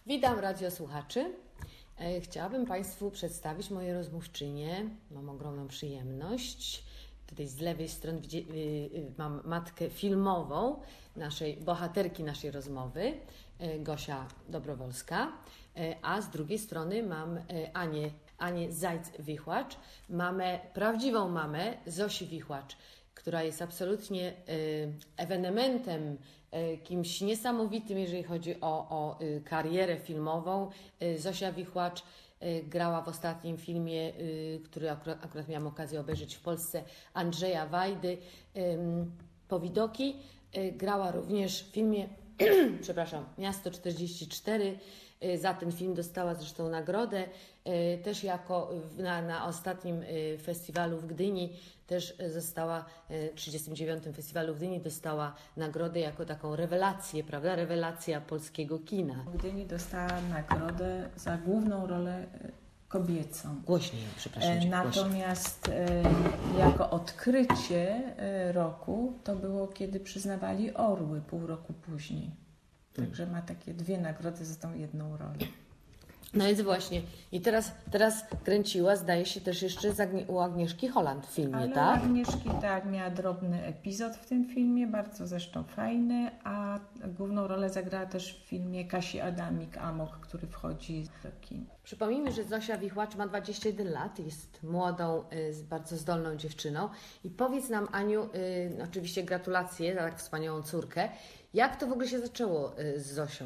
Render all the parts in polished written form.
Witam radiosłuchaczy. Chciałabym Państwu przedstawić moje rozmówczynie. Mam ogromną przyjemność. Tutaj z lewej strony mam matkę filmową naszej bohaterki naszej rozmowy, Gosia Dobrowolska, a z drugiej strony mam Anię Zajc-Wichłacz, prawdziwą mamę Zosi Wichłacz, która jest absolutnie ewenementem, kimś niesamowitym, jeżeli chodzi o karierę filmową. Zosia Wichłacz grała w ostatnim filmie, który akurat miałam okazję obejrzeć w Polsce, Andrzeja Wajdy, Powidoki. Grała również w filmie, Miasto 44. Za ten film dostała zresztą nagrodę. Też na ostatnim festiwalu w Gdyni też została, 39. festiwalu w Gdyni dostała nagrodę jako taką rewelację, prawda? Rewelacja polskiego kina. W Gdyni dostała nagrodę za główną rolę kobiecą. Głośniej, przepraszam cię. Natomiast jako odkrycie roku to było, kiedy przyznawali Orły pół roku później. Także ma takie 2 nagrody za tą jedną rolę. No więc właśnie. I teraz kręciła, zdaje się, też jeszcze u Agnieszki Holland w filmie, ale tak? Agnieszki miała drobny epizod w tym filmie, bardzo zresztą fajny, a główną rolę zagrała też w filmie Kasi Adamik-Amok, który wchodzi do kin. Przypomnijmy, że Zosia Wichłacz ma 21 lat, jest młodą, bardzo zdolną dziewczyną. I powiedz nam, Aniu, oczywiście gratulacje za tak wspaniałą córkę. Jak to w ogóle się zaczęło z Zosią?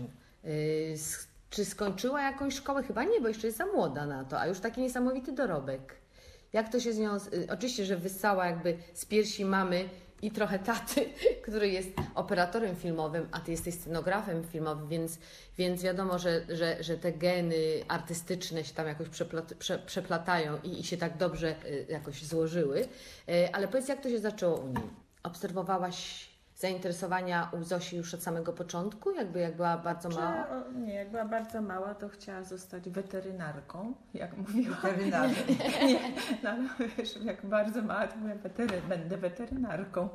Czy skończyła jakąś szkołę? Chyba nie, bo jeszcze jest za młoda na to, a już taki niesamowity dorobek. Jak to się z nią... Oczywiście, że wyssała jakby z piersi mamy i trochę taty, który jest operatorem filmowym, a ty jesteś scenografem filmowym, więc wiadomo, że te geny artystyczne się tam jakoś przeplatają i się tak dobrze jakoś złożyły. Ale powiedz, jak to się zaczęło u niej? Obserwowałaś zainteresowania u Zosi już od samego początku? Jak była bardzo mała? Nie, jak była bardzo mała, to chciała zostać weterynarką, jak mówiła. Weterynarką. Nie, no ale wiesz, jak bardzo mała, to mówię, będę weterynarką.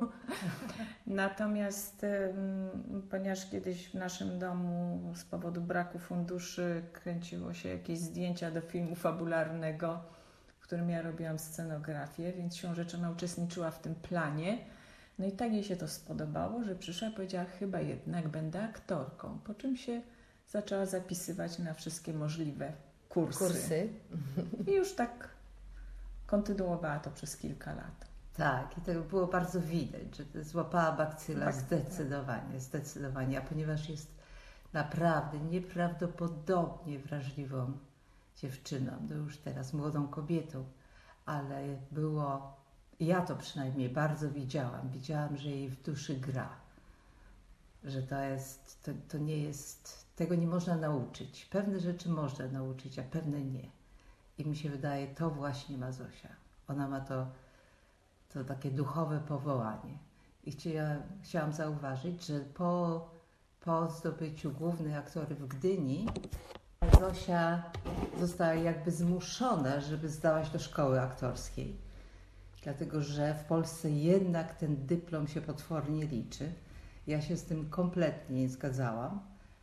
Natomiast ponieważ kiedyś w naszym domu z powodu braku funduszy kręciło się jakieś zdjęcia do filmu fabularnego, w którym ja robiłam scenografię, więc siłą rzeczy ona uczestniczyła w tym planie. No i tak jej się to spodobało, że przyszła i powiedziała, chyba jednak będę aktorką. Po czym się zaczęła zapisywać na wszystkie możliwe kursy. I już tak kontynuowała to przez kilka lat. Tak, i to było bardzo widać, że złapała bakcyla zdecydowanie, a ponieważ jest naprawdę nieprawdopodobnie wrażliwą dziewczyną, no już teraz młodą kobietą, ale ja to przynajmniej bardzo widziałam, że jej w duszy gra, że to nie jest, tego nie można nauczyć. Pewne rzeczy można nauczyć, a pewne nie. I mi się wydaje, to właśnie ma Zosia. Ona ma to takie duchowe powołanie. I chciałam zauważyć, że po zdobyciu głównej aktory w Gdyni, Zosia została jakby zmuszona, żeby zdawać do szkoły aktorskiej. Dlatego, że w Polsce jednak ten dyplom się potwornie liczy. Ja się z tym kompletnie nie zgadzałam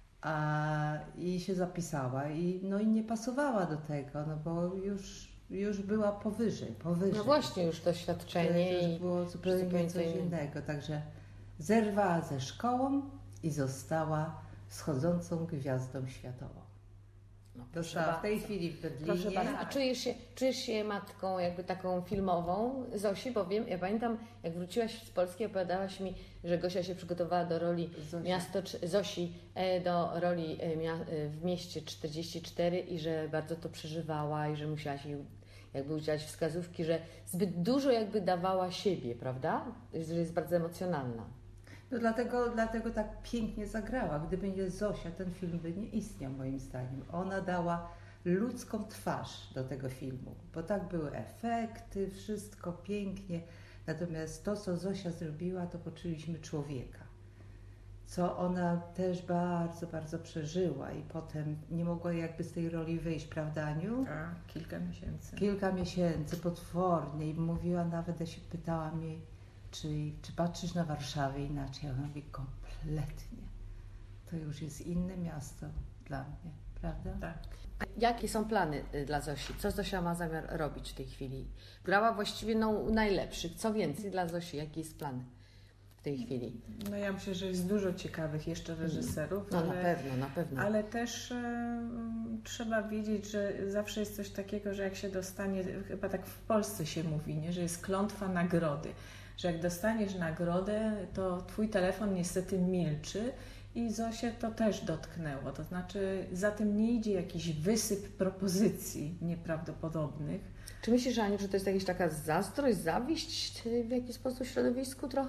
i się zapisała i nie pasowała do tego, no bo już była powyżej. No właśnie, już doświadczenie to już było zupełnie coś innego. Także zerwała ze szkołą i została wschodzącą gwiazdą światową. Dostała w tej chwili w Berlinie. Proszę bardzo. A czujesz się matką jakby taką filmową Zosi? Bo wiem, ja pamiętam, jak wróciłaś z Polski, opowiadałaś mi, że Gosia się przygotowała do roli Zosi do roli w mieście 44 i że bardzo to przeżywała i że musiałaś jej jakby udzielać wskazówki, że zbyt dużo jakby dawała siebie, prawda? Że jest bardzo emocjonalna. No dlatego tak pięknie zagrała. Gdyby nie Zosia, ten film by nie istniał moim zdaniem. Ona dała ludzką twarz do tego filmu, bo tak były efekty, wszystko pięknie. Natomiast to, co Zosia zrobiła, to poczuliśmy człowieka. Co ona też bardzo, bardzo przeżyła i potem nie mogła jakby z tej roli wyjść, prawda, Aniu? Tak, kilka miesięcy. Kilka miesięcy, potwornie. I mówiła nawet, ja się pytałam jej, czy patrzysz na Warszawę inaczej? Ona mówi, kompletnie. To już jest inne miasto dla mnie. prawda? Tak. Jakie są plany dla Zosi? Co Zosia ma zamiar robić w tej chwili? Grała właściwie najlepszych. Co więcej dla Zosi? Jaki jest plan w tej chwili? No ja myślę, że jest dużo ciekawych jeszcze reżyserów. No na pewno. Ale też trzeba wiedzieć, że zawsze jest coś takiego, że jak się dostanie, chyba tak w Polsce się mówi, nie? Że jest klątwa nagrody. Że jak dostaniesz nagrodę, to twój telefon niestety milczy i Zosię to też dotknęło. To znaczy za tym nie idzie jakiś wysyp propozycji nieprawdopodobnych. Czy myślisz, Aniu, że to jest jakaś taka zazdrość, zawiść w jakiś sposób w środowisku trochę?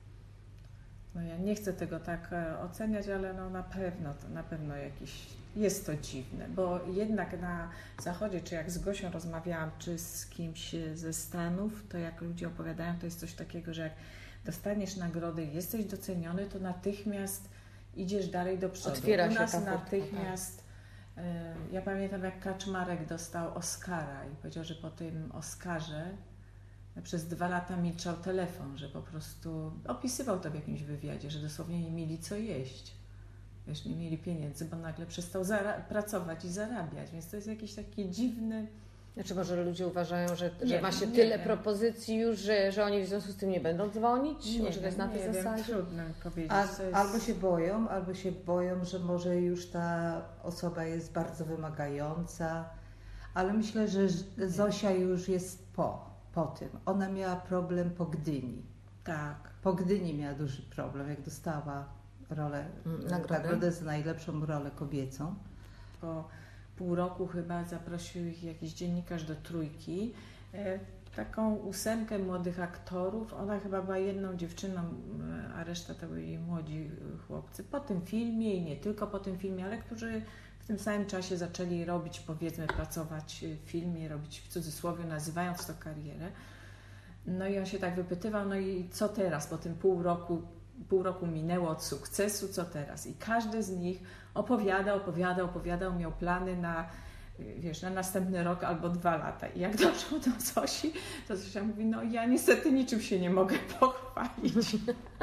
No ja nie chcę tego tak oceniać, ale no na pewno jest to dziwne, bo jednak na Zachodzie, czy jak z Gosią rozmawiałam, czy z kimś ze Stanów, to jak ludzie opowiadają, to jest coś takiego, że jak dostaniesz nagrodę i jesteś doceniony, to natychmiast idziesz dalej do przodu. Otwiera się U nas ta furtka, natychmiast, ja pamiętam jak Kaczmarek dostał Oscara i powiedział, że po tym Oscarze przez 2 lata milczał telefon, że po prostu opisywał to w jakimś wywiadzie, że dosłownie nie mieli co jeść. Wiesz, nie mieli pieniędzy, bo nagle przestał pracować i zarabiać, więc to jest jakiś taki dziwny... Znaczy może ludzie uważają, że ma się nie tyle wiem. propozycji już, że oni w związku z tym nie będą dzwonić? Może to jest na tej zasadzie? Trudno mi powiedzieć. Albo się boją, że może już ta osoba jest bardzo wymagająca, ale myślę, że Zosia już jest po tym. Ona miała problem po Gdyni. Tak. Po Gdyni miała duży problem, jak dostała nagrodę za najlepszą rolę kobiecą. Po pół roku chyba zaprosił ich jakiś dziennikarz do Trójki. Taką 8 młodych aktorów. Ona chyba była jedną dziewczyną, a reszta to byli młodzi chłopcy. Po tym filmie i nie tylko po tym filmie, ale którzy w tym samym czasie zaczęli robić, powiedzmy, pracować w filmie, robić w cudzysłowie, nazywając to karierę. No i on się tak wypytywał, no i co teraz? Po tym pół roku minęło od sukcesu, co teraz? I każdy z nich opowiadał, miał plany na następny rok albo 2 lata. I jak doszło do Zosi, to Zosia mówi, no ja niestety niczym się nie mogę pochwalić.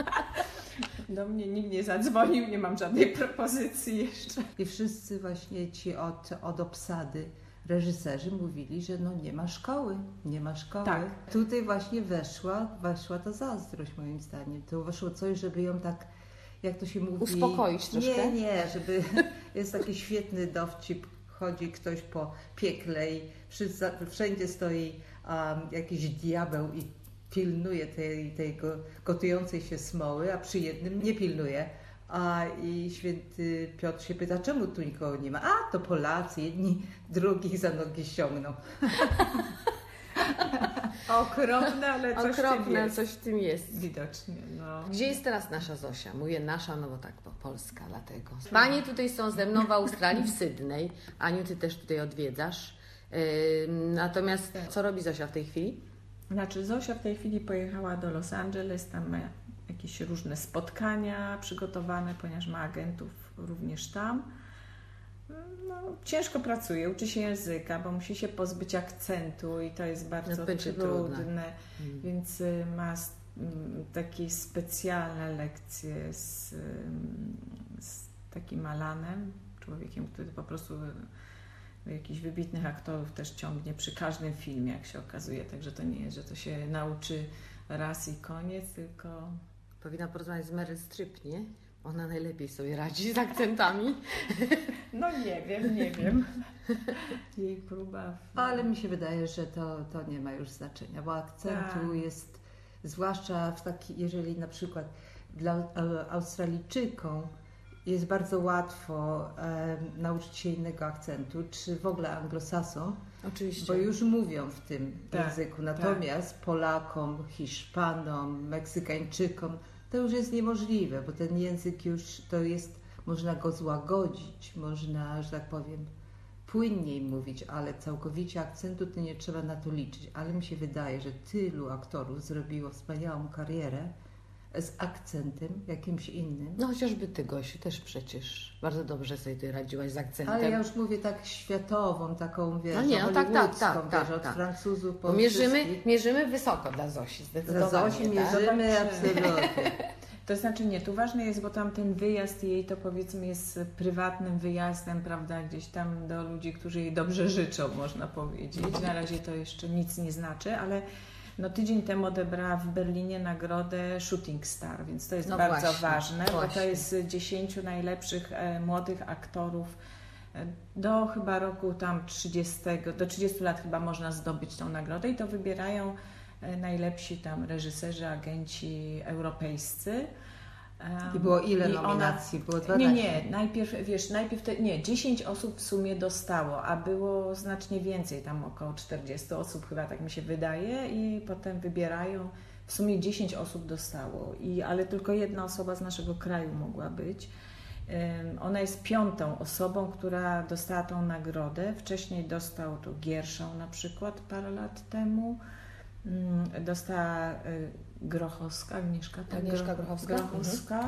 Do mnie nikt nie zadzwonił, nie mam żadnej propozycji jeszcze. I wszyscy właśnie ci od obsady reżyserzy mówili, że no nie ma szkoły. Tak. Tutaj właśnie weszła ta zazdrość moim zdaniem. To weszło coś, żeby ją tak, jak to się mówi... Uspokoić troszkę? Nie, żeby... Jest taki świetny dowcip, chodzi ktoś po piekle i wszędzie stoi jakiś diabeł i pilnuje tej gotującej się smoły, a przy jednym nie pilnuje. I święty Piotr się pyta, czemu tu nikogo nie ma? To Polacy, jedni drugich za nogi ściągną. Okropne, ale coś w tym jest. Widocznie. No. Gdzie jest teraz nasza Zosia? Mówię nasza, no bo tak, bo Polska, dlatego. Panie tutaj są ze mną w Australii, w Sydney. Aniu, ty też tutaj odwiedzasz. Natomiast co robi Zosia w tej chwili? Znaczy Zosia w tej chwili pojechała do Los Angeles, tam ma jakieś różne spotkania przygotowane, ponieważ ma agentów również tam. No, ciężko pracuje, uczy się języka, bo musi się pozbyć akcentu i to jest bardzo trudne. Więc ma takie specjalne lekcje z takim Alanem, człowiekiem, który po prostu jakichś wybitnych aktorów też ciągnie przy każdym filmie, jak się okazuje. Także to nie jest, że to się nauczy raz i koniec, tylko... Powinna porozmawiać z Meryl Streep, nie? Ona najlepiej sobie radzi z akcentami. No nie wiem. Jej próba... Ale mi się wydaje, że to nie ma już znaczenia, bo akcentu jest, zwłaszcza jeżeli na przykład dla Australijczykom jest bardzo łatwo nauczyć się innego akcentu, czy w ogóle anglosasom, oczywiście, bo już mówią w tym języku. Natomiast Polakom, Hiszpanom, Meksykańczykom to już jest niemożliwe, bo ten język już można go złagodzić, można, że tak powiem, płynniej mówić, ale całkowicie akcentu to nie trzeba na to liczyć. Ale mi się wydaje, że tylu aktorów zrobiło wspaniałą karierę z akcentem jakimś innym. No chociażby ty, Gosiu, też przecież bardzo dobrze sobie ty radziłaś z akcentem. Ale ja już mówię tak światową, taką, wiesz, tak, od Francuzów po mierzymy wysoko dla Zosi, zdecydowanie. Dla Zosi mierzymy absolutnie. To znaczy nie, tu ważne jest, bo tam ten wyjazd jej to powiedzmy jest prywatnym wyjazdem, prawda, gdzieś tam do ludzi, którzy jej dobrze życzą, można powiedzieć. Na razie to jeszcze nic nie znaczy, ale no tydzień temu odebrała w Berlinie nagrodę Shooting Star, więc to jest bardzo ważne, bo to jest 10 najlepszych młodych aktorów do chyba roku tam 30 lat chyba można zdobyć tą nagrodę i to wybierają najlepsi tam reżyserzy, agenci europejscy. I było ile nominacji? Było 12? Nie, najpierw 10 osób w sumie dostało, a było znacznie więcej, tam około 40 osób chyba, tak mi się wydaje, i potem wybierają, w sumie 10 osób dostało, ale tylko jedna osoba z naszego kraju mogła być. Ona jest 5. osobą, która dostała tą nagrodę. Wcześniej dostał to Gierszał na przykład parę lat temu. Dostała Grochowska, Agnieszka Grochowska.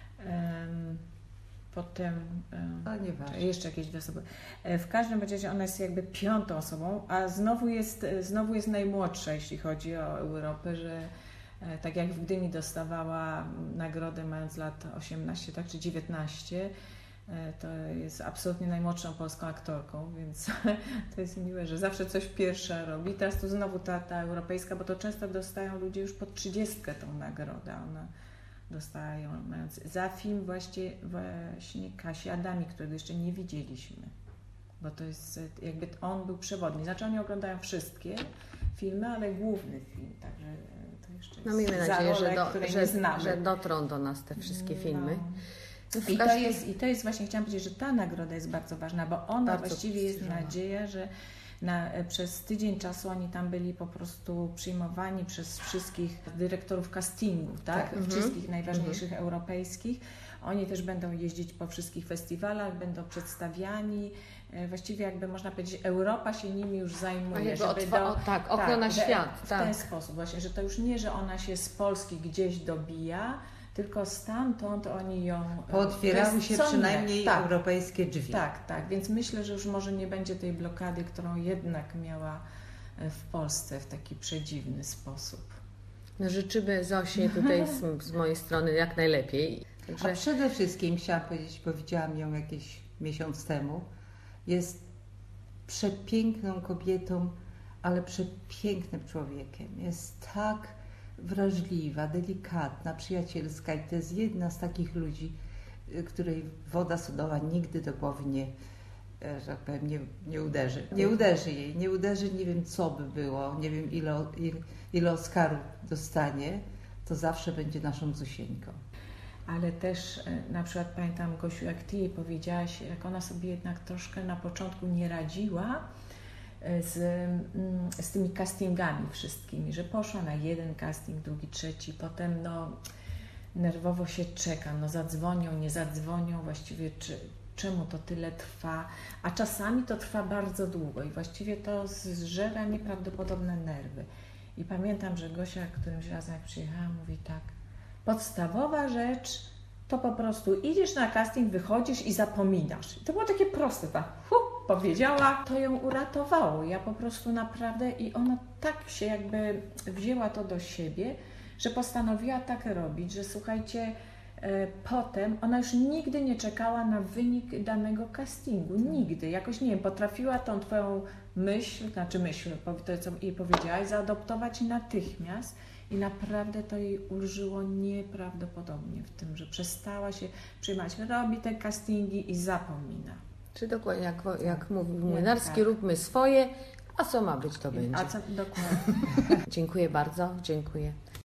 Potem jeszcze jakieś 2 osoby. W każdym razie ona jest jakby 5. osobą, a znowu jest najmłodsza, jeśli chodzi o Europę, że tak jak w Gdyni dostawała nagrodę mając lat 18, tak, czy 19, to jest absolutnie najmłodszą polską aktorką, więc to jest miłe, że zawsze coś pierwsza robi. Teraz tu znowu ta europejska, bo to często dostają ludzie już pod 30 tą nagrodę. Ona dostała ją mając za film właśnie Kasi Adamik, którego jeszcze nie widzieliśmy, bo to jest jakby on był przewodni. Znaczy oni oglądają wszystkie filmy, ale główny film, także to jeszcze jest miejmy nadzieję, rolę, że dotrą do nas te wszystkie filmy. I to jest właśnie, chciałam powiedzieć, że ta nagroda jest bardzo ważna, bo ona właściwie jest nadzieja, że przez tydzień czasu oni tam byli po prostu przyjmowani przez wszystkich dyrektorów castingów, tak? Wszystkich najważniejszych europejskich. Oni też będą jeździć po wszystkich festiwalach, będą przedstawiani. Właściwie jakby można powiedzieć, Europa się nimi już zajmuje. Okno na świat. W ten sposób właśnie, że to już nie, że ona się z Polski gdzieś dobija, tylko stamtąd oni ją... Pootwierały się przynajmniej europejskie drzwi. Tak, więc myślę, że już może nie będzie tej blokady, którą jednak miała w Polsce w taki przedziwny sposób. No, życzymy Zosi tutaj z mojej strony jak najlepiej. A przede wszystkim chciałam powiedzieć, bo widziałam ją jakiś miesiąc temu, jest przepiękną kobietą, ale przepięknym człowiekiem. Jest tak wrażliwa, delikatna, przyjacielska i to jest jedna z takich ludzi, której woda sodowa nigdy do głowy że tak powiem, nie uderzy. Nie uderzy, nie wiem co by było, nie wiem ile Oscarów dostanie, to zawsze będzie naszą Zosieńką. Ale też na przykład pamiętam, Gosiu, jak Ty jej powiedziałaś, jak ona sobie jednak troszkę na początku nie radziła z tymi castingami wszystkimi, że poszła na jeden casting, drugi, trzeci, potem nerwowo się czeka, zadzwonią, nie zadzwonią, właściwie czemu to tyle trwa, a czasami to trwa bardzo długo i właściwie to zżera nieprawdopodobne nerwy. I pamiętam, że Gosia którymś razem jak przyjechała, mówi tak, podstawowa rzecz to po prostu idziesz na casting, wychodzisz i zapominasz. I to było takie proste, powiedziała, to ją uratowało. Ja po prostu naprawdę i ona tak się jakby wzięła to do siebie, że postanowiła tak robić, że słuchajcie, potem ona już nigdy nie czekała na wynik danego castingu. Nigdy. Jakoś, nie wiem, potrafiła tą twoją myśl, to co jej powiedziałaś, zaadoptować natychmiast. I naprawdę to jej ulżyło nieprawdopodobnie w tym, że przestała się przyjmować. Robi te castingi i zapomina. Czy dokładnie, jak mówił Młynarski, róbmy swoje, a co ma być, to będzie. Dokładnie. Dziękuję bardzo, dziękuję.